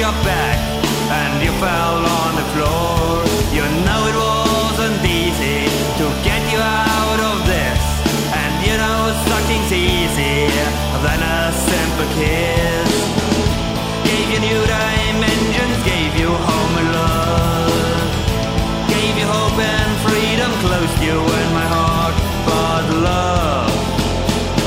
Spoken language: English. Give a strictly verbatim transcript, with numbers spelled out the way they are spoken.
your back and you fell on the floor. You know it wasn't easy to get you out of this, and you know sucking's easier than a simple kiss.